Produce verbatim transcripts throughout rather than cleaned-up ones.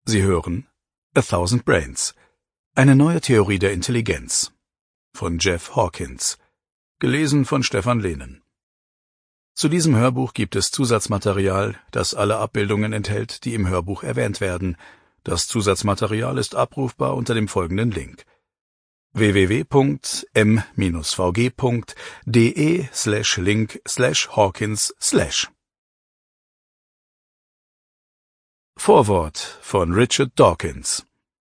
Sie hören A Thousand Brains, eine neue Theorie der Intelligenz von Jeff Hawkins, gelesen von Stefan Lehnen. Zu diesem Hörbuch gibt es Zusatzmaterial, das alle Abbildungen enthält, die im Hörbuch erwähnt werden. Das Zusatzmaterial ist abrufbar unter dem folgenden Link: w w w punkt m v g punkt d e slash link slash Hawkins slash. Vorwort von Richard Dawkins.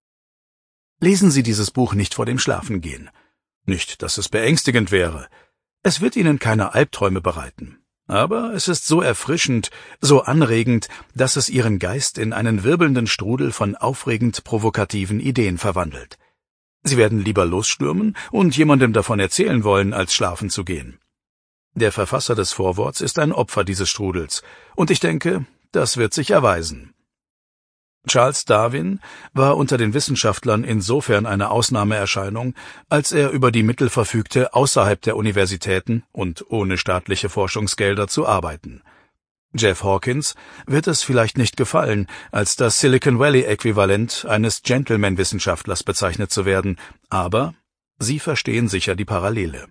Lesen Sie dieses Buch nicht vor dem Schlafengehen. Nicht, dass es beängstigend wäre. Es wird Ihnen keine Albträume bereiten. Aber es ist so erfrischend, so anregend, dass es Ihren Geist in einen wirbelnden Strudel von aufregend provokativen Ideen verwandelt. Sie werden lieber losstürmen und jemandem davon erzählen wollen, als schlafen zu gehen. Der Verfasser des Vorworts ist ein Opfer dieses Strudels, und ich denke, das wird sich erweisen. Charles Darwin war unter den Wissenschaftlern insofern eine Ausnahmeerscheinung, als er über die Mittel verfügte, außerhalb der Universitäten und ohne staatliche Forschungsgelder zu arbeiten. Jeff Hawkins wird es vielleicht nicht gefallen, als das Silicon Valley-Äquivalent eines Gentleman-Wissenschaftlers bezeichnet zu werden, aber Sie verstehen sicher die Parallele.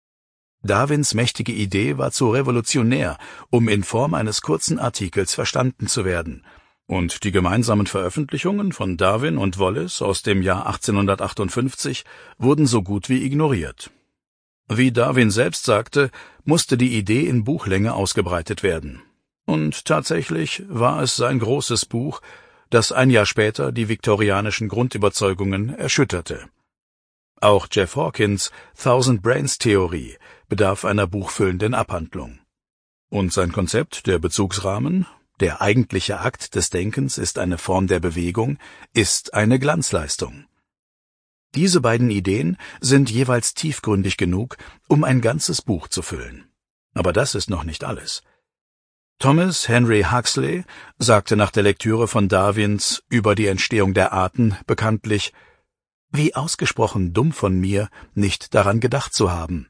Darwins mächtige Idee war zu revolutionär, um in Form eines kurzen Artikels verstanden zu werden, und die gemeinsamen Veröffentlichungen von Darwin und Wallace aus dem Jahr achtzehnhundertachtundfünfzig wurden so gut wie ignoriert. Wie Darwin selbst sagte, musste die Idee in Buchlänge ausgebreitet werden. Und tatsächlich war es sein großes Buch, das ein Jahr später die viktorianischen Grundüberzeugungen erschütterte. Auch Jeff Hawkins' Thousand Brains Theorie bedarf einer buchfüllenden Abhandlung. Und sein Konzept, der Bezugsrahmen, der eigentliche Akt des Denkens ist eine Form der Bewegung, ist eine Glanzleistung. Diese beiden Ideen sind jeweils tiefgründig genug, um ein ganzes Buch zu füllen. Aber das ist noch nicht alles. Thomas Henry Huxley sagte nach der Lektüre von Darwins Über die Entstehung der Arten bekanntlich: »Wie ausgesprochen dumm von mir, nicht daran gedacht zu haben.«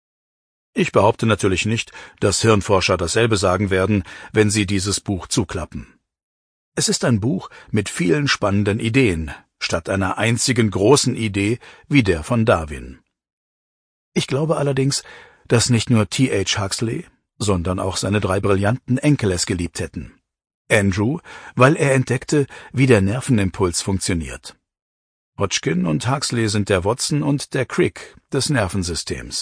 Ich behaupte natürlich nicht, dass Hirnforscher dasselbe sagen werden, wenn sie dieses Buch zuklappen. Es ist ein Buch mit vielen spannenden Ideen, statt einer einzigen großen Idee wie der von Darwin. Ich glaube allerdings, dass nicht nur T H Huxley, sondern auch seine drei brillanten Enkel es geliebt hätten. Andrew, weil er entdeckte, wie der Nervenimpuls funktioniert. Hodgkin und Huxley sind der Watson und der Crick des Nervensystems.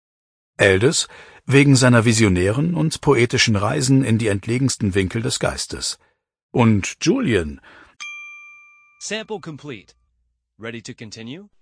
Aldous wegen seiner visionären und poetischen Reisen in die entlegensten Winkel des Geistes. Und Julian. Sample complete. Ready to continue?